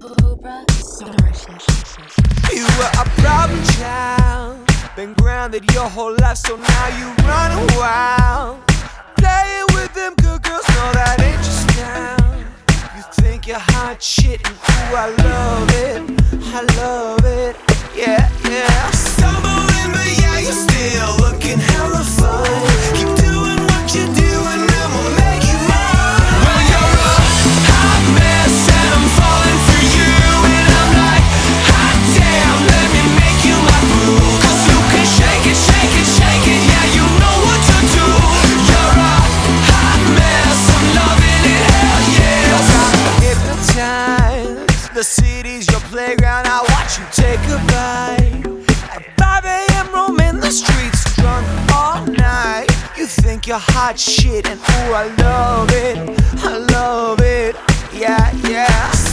Cobra Starship. You were a problem child, been grounded your whole life, so now you running wild, playing with them good girls. No, that ain't your style. You think you're hot shit, and ooh, I love it, I love it, yeah, yeah. Stumbling, but yeah, you're still looking hella fun. Keep doing what you're doing, and we'll make you mine. Well, you're a hot mess, and I'm falling for you, and I'm like, hot damn, let me make you my boo. 'Cause you can shake it, shake it, shake it, yeah, you know what to do. You're a hot mess, I'm loving it, hell yeah. 'Cause I'm hypnotized, the city's your playground, I watch you take a bite. At 5 a.m. roaming the streets, drunk all night. You think you're hot shit, and ooh, I love it, yeah, yeah.